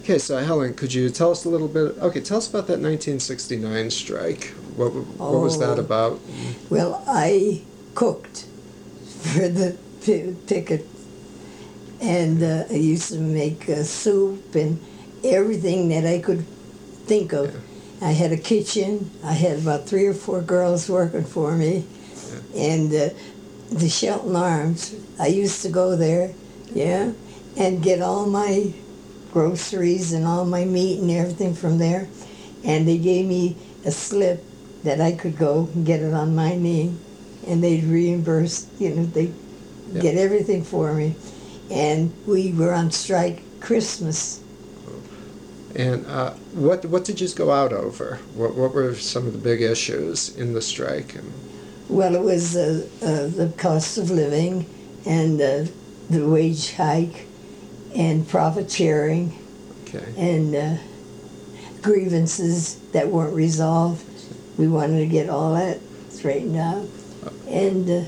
Okay, so Helen, could you tell us a little bit? Okay, tell us about that 1969 strike. What was that Oh, about? well, I cooked for the picket, and I used to make soup and everything that I could think of. Yeah, I had a kitchen. I had about 3 or 4 girls working for me, and the Shelton Arms. I used to go there, yeah, and get all my groceries and all my meat and everything from there. And they gave me a slip that I could go and get it on my name, and they'd reimburse, they yeah. get everything for me. And we were on strike Christmas. And what did you go out over? What were some of the big issues in the strike? And Well, it was the cost of living and the wage hike and profit sharing okay, and grievances that weren't resolved. We wanted to get all that straightened out. And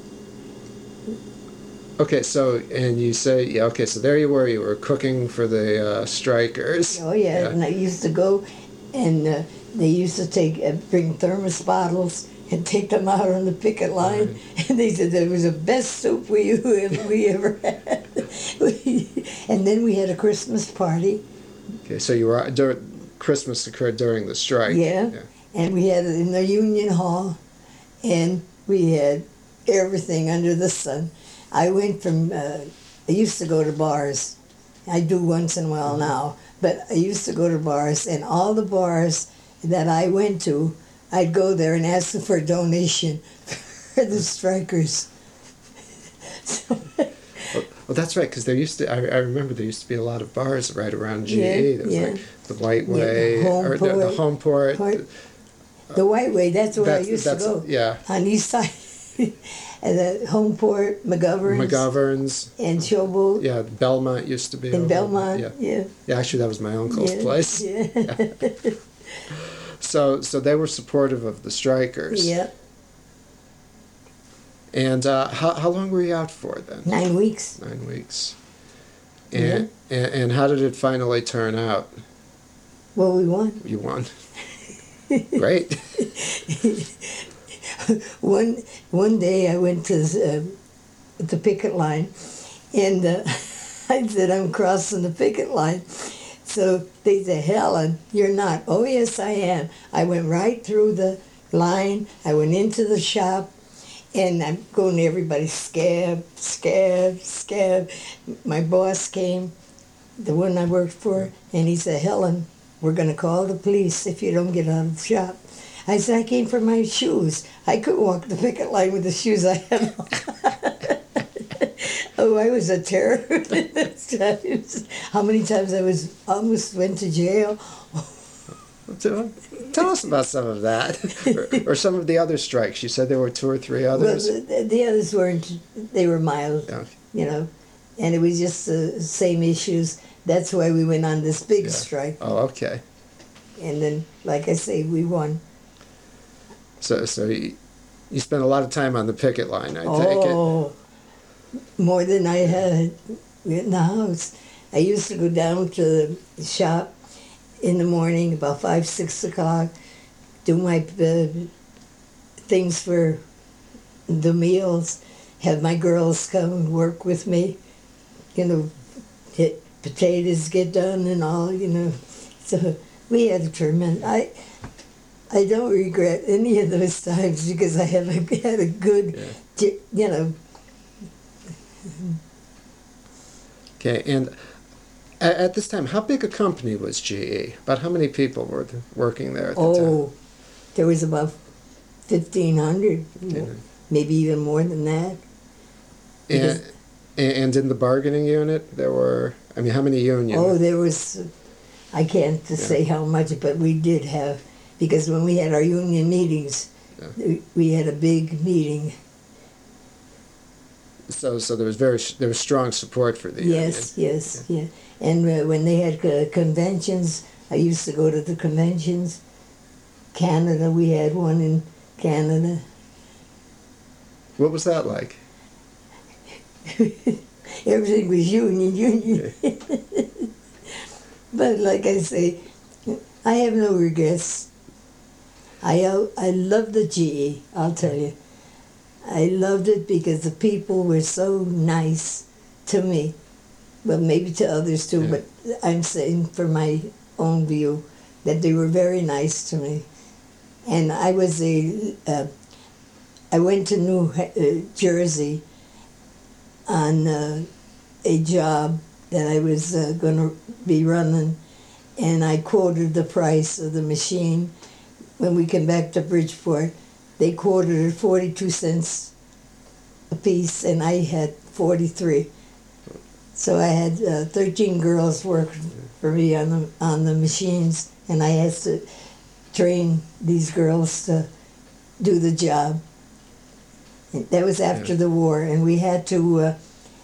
okay. So and you say yeah. Okay, so there you were. You were cooking for the strikers. oh yeah, and I used to go, and they used to bring thermos bottles and take them out on the picket line, Right. and they said that was the best soup we ever had. And then we had a Christmas party. Okay, so you were Christmas occurred during the strike. Yeah. And we had it in the Union Hall, and we had everything under the sun. I went from, I used to go to bars. I do once in a while now, but I used to go to bars, and all the bars that I went to, I'd go there and ask them for a donation for the strikers. So, Well, that's right, because there used to. I remember there used to be a lot of bars right around GE. Yeah, There was yeah. like the White Yeah, Way or the Home Port. the White Way, that's where I used to that's go. yeah. On East Side. And the Homeport, McGovern's. McGovern's. And Showboat. Yeah, Belmont used to be. In over- Belmont, Yeah. yeah. Yeah, actually, that was my uncle's Yeah, place. Yeah. So they were supportive of the strikers. Yeah. And how long were you out for then? 9 weeks. 9 weeks. And how did it finally turn out? Well, we won. You won. Great. One day I went to the picket line, and I said, I'm crossing the picket line. So they said, Helen, you're not. Oh, yes, I am. I went right through the line. I went into the shop, and I'm going to everybody, scab, scab, scab. My boss came, the one I worked for, and he said, Helen, we're going to call the police if you don't get out of the shop. I said, I came for my shoes. I couldn't walk the picket line with the shoes I had on. Oh, I was a terror. How many times I almost went to jail. Tell us about some of that, or some of the other strikes. You said there were 2 or 3 others. Well, the others weren't, they were mild, Yeah. and it was just the same issues. That's why we went on this big Yeah. strike. Oh, okay. And then, like I say, we won. So you spent a lot of time on the picket line, I take it. Oh, more than I had in the house. I used to go down to the shop in the morning, about 5, 6 o'clock, do my things for the meals, have my girls come and work with me, hit potatoes get done and all, So we had a tremendous, I don't regret any of those times because I had a good, Okay, and at this time, how big a company was GE? About how many people were working there at the time? Oh, there was about 1,500, maybe even more than that. And in the bargaining unit, there were, how many unions? Oh, there was, I can't say how much, but we did have, because when we had our union meetings, we had a big meeting. So there was strong support for the union. Yes. And when they had conventions, I used to go to the conventions. Canada, we had one in Canada. What was that like? Everything was union. But like I say, I have no regrets. I love the GE, I'll tell you. I loved it because the people were so nice to me. Well, maybe to others too, Yeah. but I'm saying for my own view that they were very nice to me. And I went to New Jersey on a job that I was going to be running, and I quoted the price of the machine. When we came back to Bridgeport, they quoted it 42 cents a piece, and I had 43. So I had 13 girls working for me on the machines, and I had to train these girls to do the job. And that was after the war, and we had to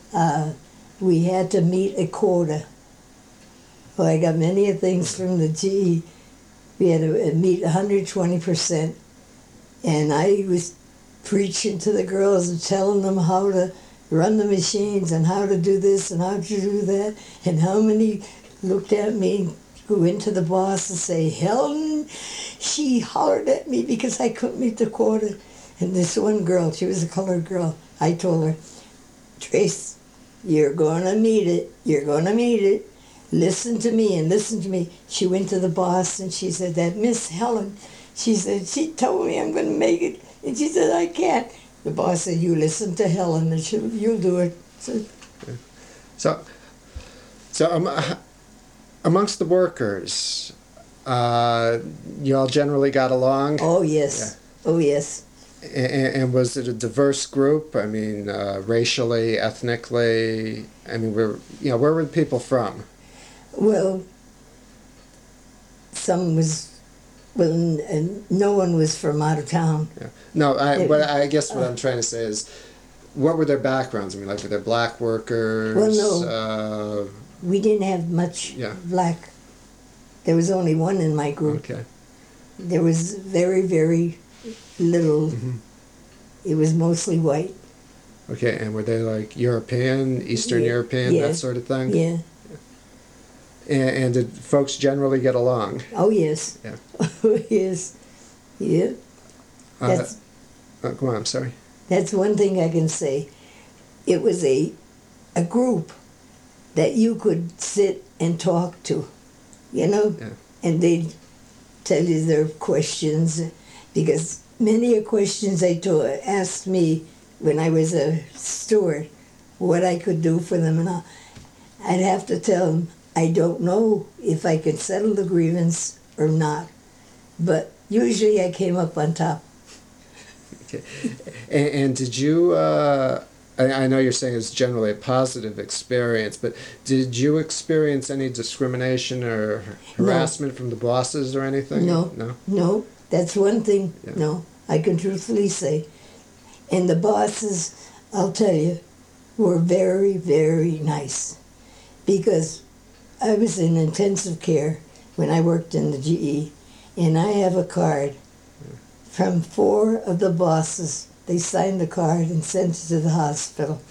meet a quota. Well, I got many things from the GE. We had to meet 120%, and I was preaching to the girls and telling them how to run the machines and how to do this and how to do that, and how many looked at me, go into the boss and say, Helen, she hollered at me because I couldn't meet the quota. And this one girl, she was a colored girl, I told her, Trace, you're going to meet it. You're going to meet it. Listen to me and listen to me. She went to the boss and she said, that Miss Helen, she said, she told me I'm going to make it. And she said, I can't. The boss said, you listen to Helen and you'll do it. So amongst the workers, you all generally got along? Oh, yes. Yeah. Oh, yes. And was it a diverse group? I mean, racially, ethnically? I mean, where were the people from? Well, no one was from out of town. Yeah. No, I guess what I'm trying to say is, what were their backgrounds? I mean, like, were there black workers? Well, no. We didn't have much black. There was only one in my group. Okay. There was very, very little. Mm-hmm. It was mostly white. Okay, and were they like European, Eastern European, that sort of thing? Yeah. And did folks generally get along? Oh, yes. Yeah. Oh, yes. Yeah. Go on, I'm sorry. That's one thing I can say. It was a group that you could sit and talk to, and they'd tell you their questions, because many questions they asked me when I was a steward, what I could do for them, and I'd have to tell them, I don't know if I could settle the grievance or not, but usually I came up on top. Okay. And did you, I know you're saying it's generally a positive experience, but did you experience any discrimination or harassment from the bosses or anything? No. That's one thing, no, I can truthfully say. And the bosses, I'll tell you, were very, very nice, because I was in intensive care when I worked in the GE, and I have a card from 4 of the bosses. They signed the card and sent it to the hospital.